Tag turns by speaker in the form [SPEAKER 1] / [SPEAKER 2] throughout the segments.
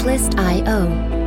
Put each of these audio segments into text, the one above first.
[SPEAKER 1] Catalyst.io.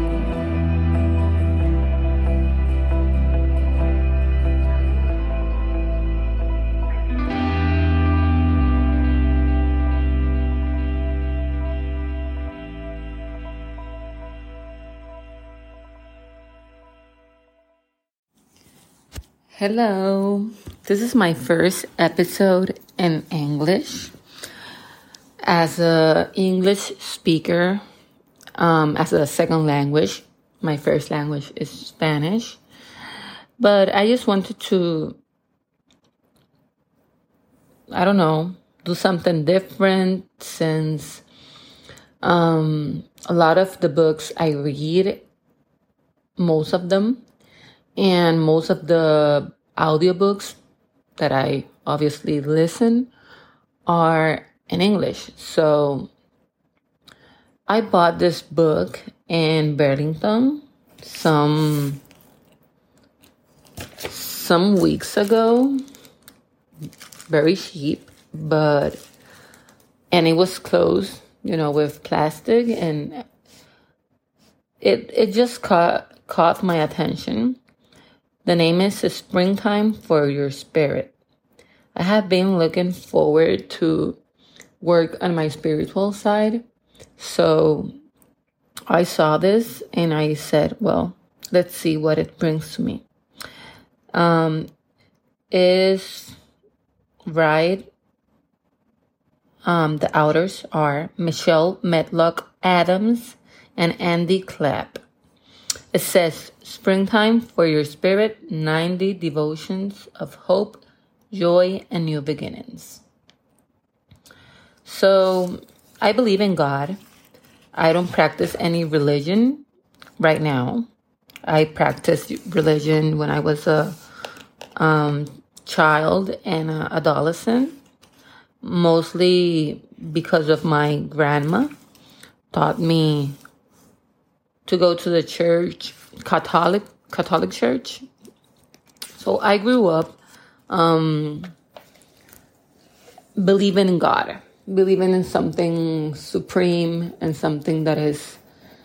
[SPEAKER 2] Hello, this is my first episode in English. As a English speaker, as a second language, my first language is Spanish. But I just wanted to, do something different since a lot of the books I read, most of them, and most of the audiobooks that I obviously listen are in English. So I bought this book in Burlington some weeks ago, very cheap, and it was closed, with plastic, and it just caught my attention. The name is Springtime for Your Spirit. I have been looking forward to work on my spiritual side. So I saw this and I said, well, let's see what it brings to me. Is right. The authors are Michelle Medlock Adams and Andy Clapp. It says, Springtime for Your Spirit, 90 Devotions of Hope, Joy, and New Beginnings. So, I believe in God. I don't practice any religion right now. I practiced religion when I was a child and an adolescent, mostly because of my grandma taught me to go to the church, Catholic church. So I grew up believing in God, believing in something supreme and something that is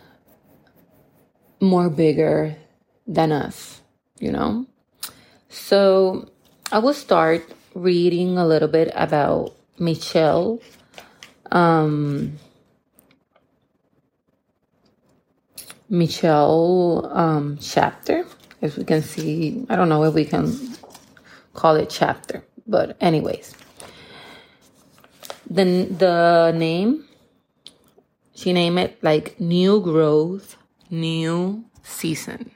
[SPEAKER 2] more bigger than us, So I will start reading a little bit about Michelle. Chapter, as we can see. I don't know if we can call it chapter, but anyways, the name, she named it like New Growth, New Season.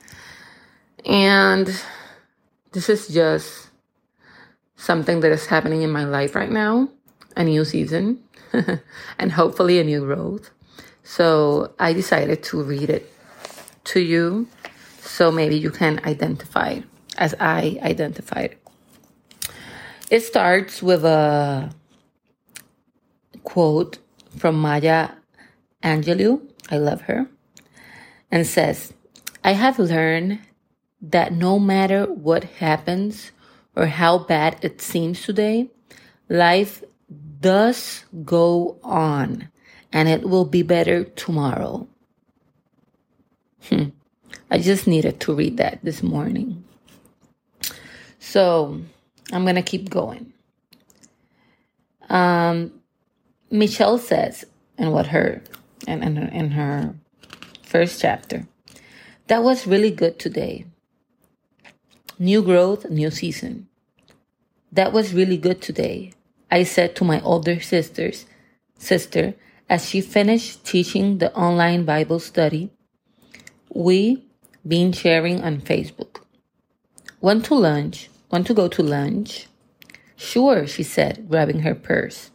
[SPEAKER 2] And this is just something that is happening in my life right now, a new season, and hopefully a new growth. So I decided to read it to you so maybe you can identify as I identified. It starts with a quote from Maya Angelou. I love her. And says, I have learned that no matter what happens or how bad it seems today, life does go on. And it will be better tomorrow. I just needed to read that this morning. So I'm going to keep going. Michelle says in her first chapter, that was really good today. New growth, new season. That was really good today. I said to my older sister, as she finished teaching the online Bible study we been sharing on Facebook. Want to go to lunch? Sure, she said, grabbing her purse.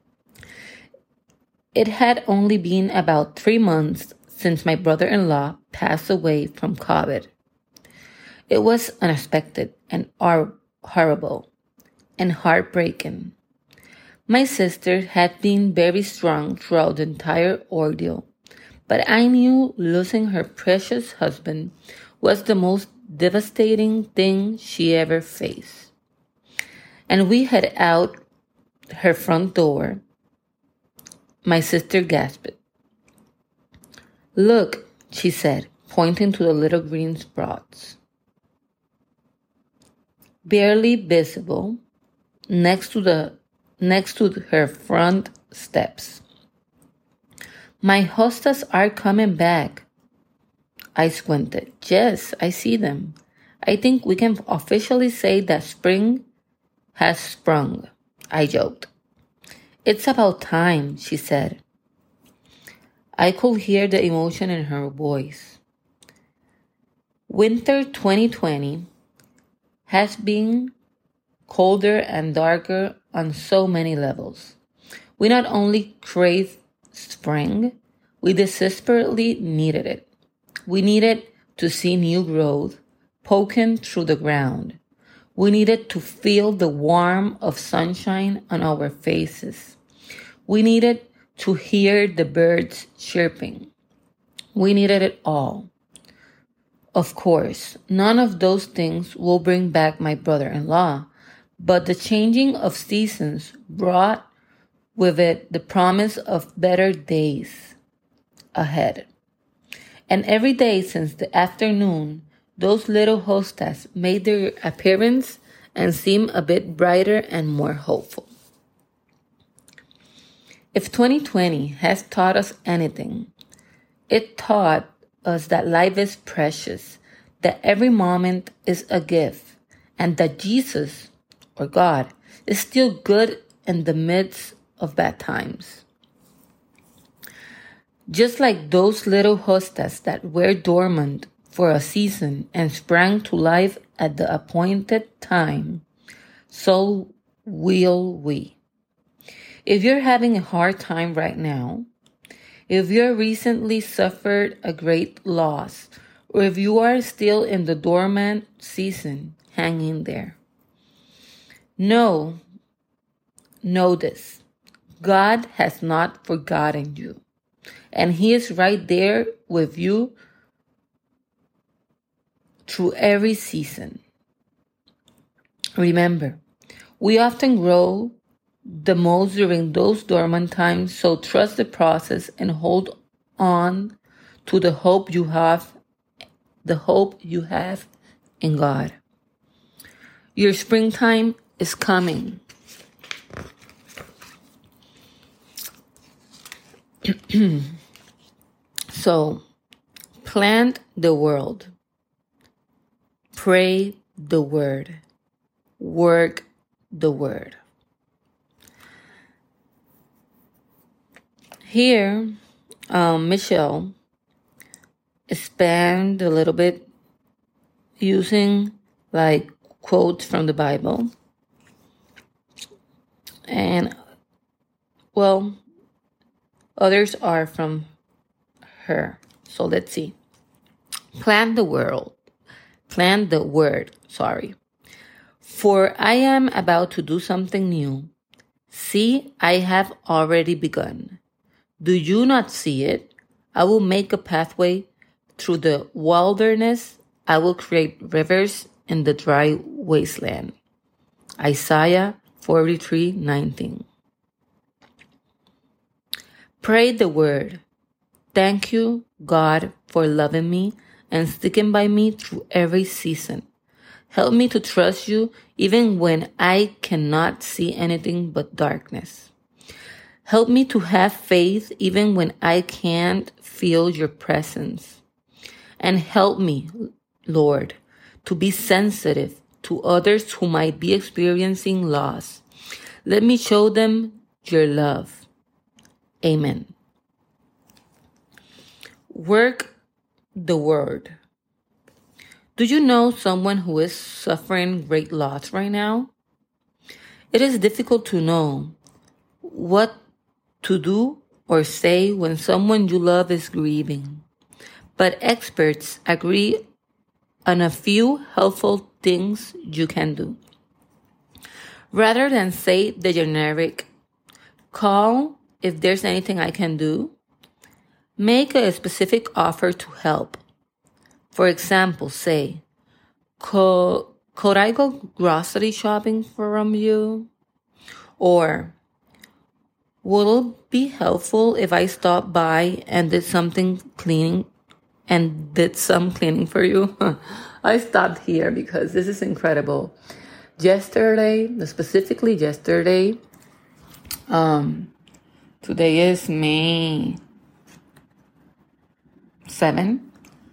[SPEAKER 2] It had only been about 3 months since my brother-in-law passed away from COVID. It was unexpected and horrible and heartbreaking. My sister had been very strong throughout the entire ordeal, but I knew losing her precious husband was the most devastating thing she ever faced. And we headed out her front door. My sister gasped. Look, she said, pointing to the little green sprouts. Barely visible next to her front steps. My hostas are coming back. I squinted. Yes, I see them. I think we can officially say that spring has sprung, I joked. It's about time, she said. I could hear the emotion in her voice. Winter 2020 has been colder and darker on so many levels. We not only crave spring, we desperately needed it. We needed to see new growth poking through the ground. We needed to feel the warmth of sunshine on our faces. We needed to hear the birds chirping. We needed it all. Of course, none of those things will bring back my brother-in-law, but the changing of seasons brought with it the promise of better days ahead. And every day since the afternoon, those little hostas made their appearance and seemed a bit brighter and more hopeful. If 2020 has taught us anything, it taught us that life is precious, that every moment is a gift, and that Jesus, or God, is still good in the midst of bad times. Just like those little hostas that were dormant for a season and sprang to life at the appointed time, so will we. If you're having a hard time right now, if you recently suffered a great loss, or if you are still in the dormant season, hang in there. Know this. God has not forgotten you, and He is right there with you through every season. Remember, we often grow the most during those dormant times, so trust the process and hold on to the hope you have in God. Your springtime is coming. So, plant the world. Pray the word. Work the word. Here, Michelle expand a little bit using like quotes from the Bible. And, well, others are from her. So let's see. Plant the word. For I am about to do something new. See, I have already begun. Do you not see it? I will make a pathway through the wilderness. I will create rivers in the dry wasteland. Isaiah 43:19. Pray the word. Thank you, God, for loving me and sticking by me through every season. Help me to trust you even when I cannot see anything but darkness. Help me to have faith even when I can't feel your presence. And help me, Lord, to be sensitive to others who might be experiencing loss. Let me show them your love. Amen. Work the word. Do you know someone who is suffering great loss right now? It is difficult to know what to do or say when someone you love is grieving. But experts agree on a few helpful things you can do. Rather than say the generic, call if there's anything I can do, make a specific offer to help. For example, say, could I go grocery shopping from you? Or, Will it be helpful if I stop by and did some cleaning for you? I stopped here because this is incredible. Specifically yesterday, today is May 7.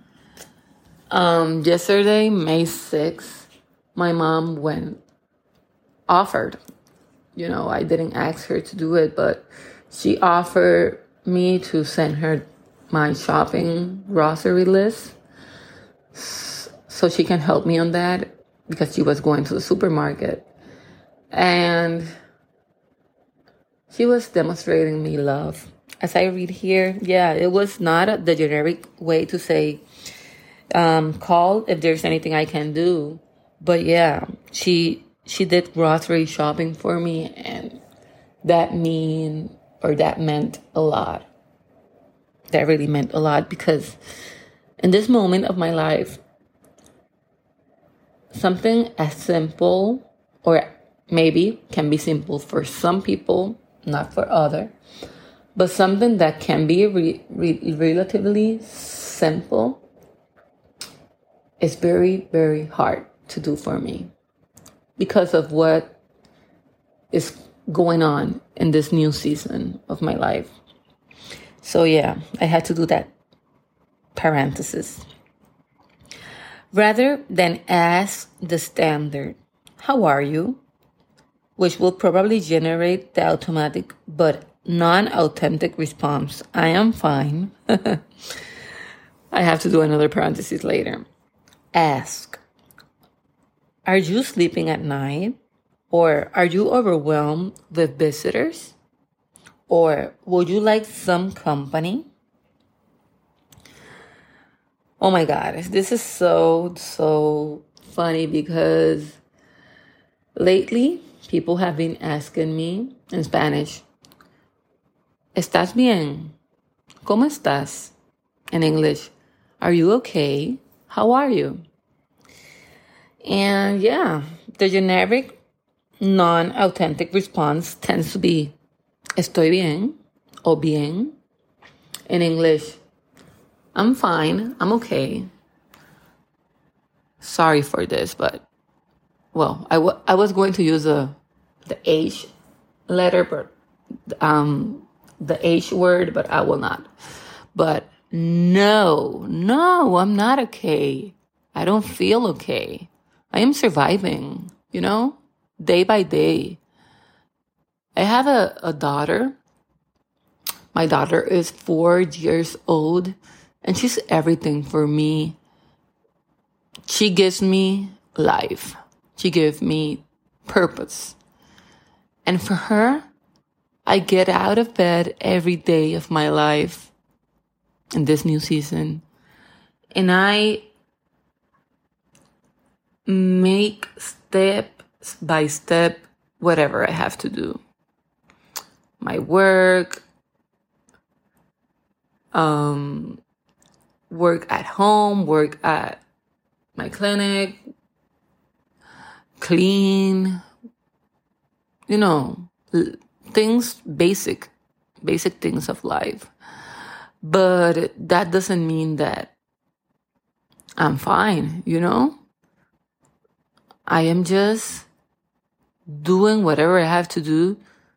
[SPEAKER 2] Yesterday, May 6th, my mom offered. I didn't ask her to do it, but she offered me to send her my shopping grocery list so she can help me on that because she was going to the supermarket. And she was demonstrating me love. As I read here, it was not the generic way to say, call if there's anything I can do. But she did grocery shopping for me, and that meant a lot. That really meant a lot because in this moment of my life, something as simple, or maybe can be simple for some people, not for others, but something that can be relatively simple is very, very hard to do for me because of what is going on in this new season of my life. So I had to do that parenthesis. Rather than ask the standard, how are you? Which will probably generate the automatic but non-authentic response, I am fine. I have to do another parenthesis later. Ask, are you sleeping at night? Or are you overwhelmed with visitors? Or would you like some company? Oh my God, this is so funny because lately people have been asking me in Spanish, ¿Estás bien? ¿Cómo estás? In English, are you okay? How are you? And the generic, non-authentic response tends to be, estoy bien, o bien. In English, I'm fine, I'm okay. Sorry for this, but, I was going to use the H letter, but the H word, but I will not. But no, I'm not okay. I don't feel okay. I am surviving, day by day. I have a daughter. My daughter is 4 years old, and she's everything for me. She gives me life. She gives me purpose. And for her, I get out of bed every day of my life in this new season. And I make step by step whatever I have to do. My work, work at home, work at my clinic, clean, things, basic things of life. But that doesn't mean that I'm fine, I am just doing whatever I have to do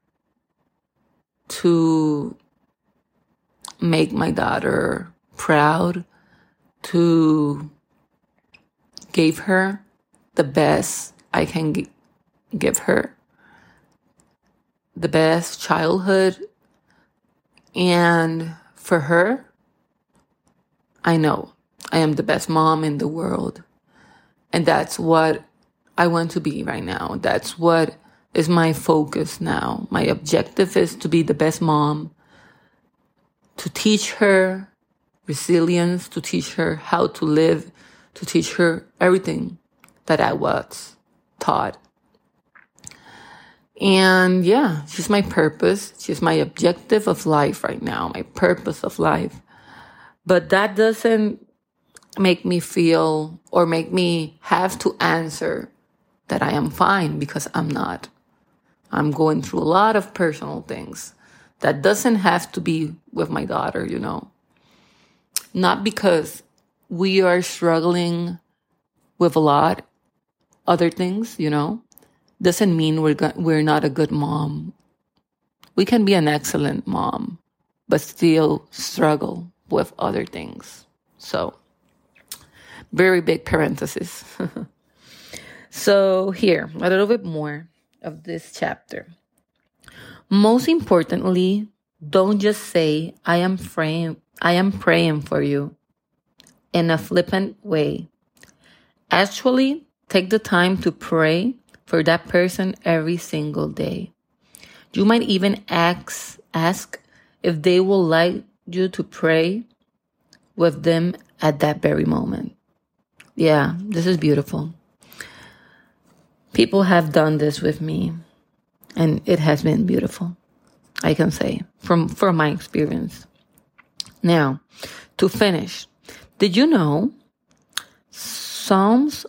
[SPEAKER 2] to make my daughter proud, to give her the best I can give her, the best childhood. And for her, I know I am the best mom in the world. And that's what I want to be right now. That's what is my focus now. My objective is to be the best mom, to teach her resilience, to teach her how to live, to teach her everything that I was taught. And she's my purpose. She's my objective of life right now, my purpose of life. But that doesn't make me feel or make me have to answer that I am fine, because I'm not. I'm going through a lot of personal things That doesn't have to be with my daughter, Not because we are struggling with a lot other things, doesn't mean we're not a good mom. We can be an excellent mom, but still struggle with other things. So, very big parenthesis. So here, a little bit more of this chapter. Most importantly, don't just say, I am praying for you in a flippant way. Actually, take the time to pray for that person every single day. You might even ask if they will like you to pray with them at that very moment. Yeah, this is beautiful. People have done this with me, and it has been beautiful, I can say, from my experience. Now, to finish, did you know Psalms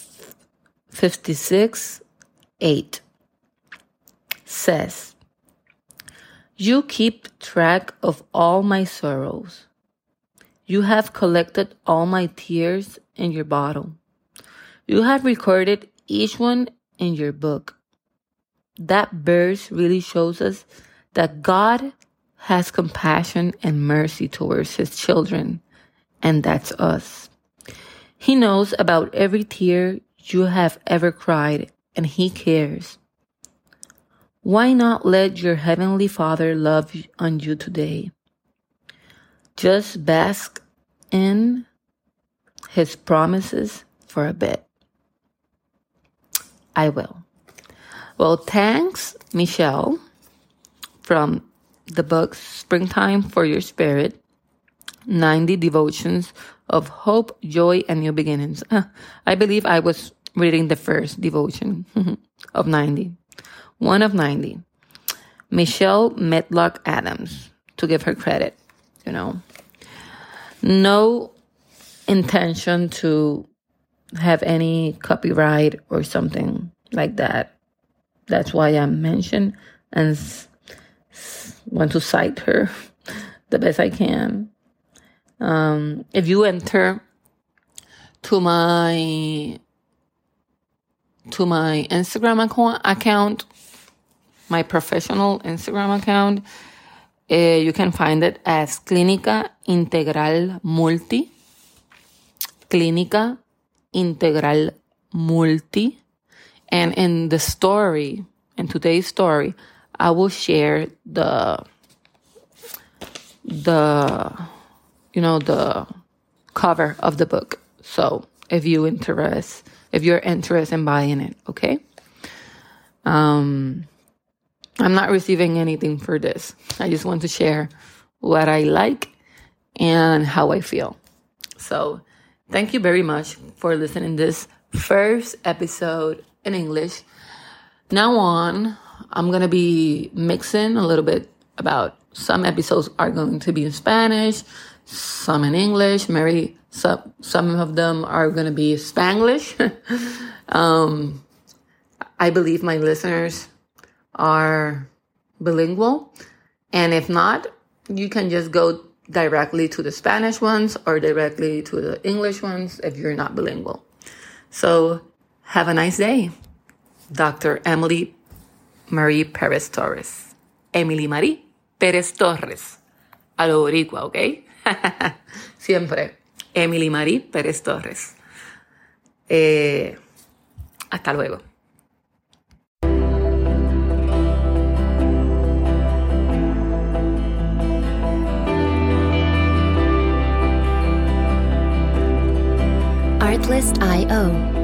[SPEAKER 2] 56:8 says, "You keep track of all my sorrows. You have collected all my tears in your bottle. You have recorded each one in your book." That verse really shows us that God has compassion and mercy towards his children, and that's us. He knows about every tear you have ever cried, and he cares. Why not let your Heavenly Father love on you today? Just bask in his promises for a bit. I will. Well, thanks, Michelle, from the book Springtime for Your Spirit, 90 Devotions of Hope, Joy, and New Beginnings. I believe I was reading the first devotion of 90. One of 90. Michelle Medlock Adams, to give her credit, No intention to have any copyright or something like that. That's why I mentioned and want to cite her the best I can. If you enter to my Instagram account, my professional Instagram account, you can find it as Clínica Integral Multi. Clínica Integral Multi. And in the story, in today's story, I will share the cover of the book. So if you're interested in buying it, okay? I'm not receiving anything for this. I just want to share what I like and how I feel. So thank you very much for listening to this first episode in English. Now on, I'm going to be mixing a little bit about some episodes are going to be in Spanish, some in English, maybe some of them are going to be Spanglish. I believe my listeners are bilingual. And if not, you can just go directly to the Spanish ones or directly to the English ones if you're not bilingual. So have a nice day. Dr. Emily Marie Perez Torres. Emily Marie Perez Torres. A lo boricua, ¿ok? Siempre. Emily Marie Perez Torres. Hasta luego.
[SPEAKER 1] Artlist.io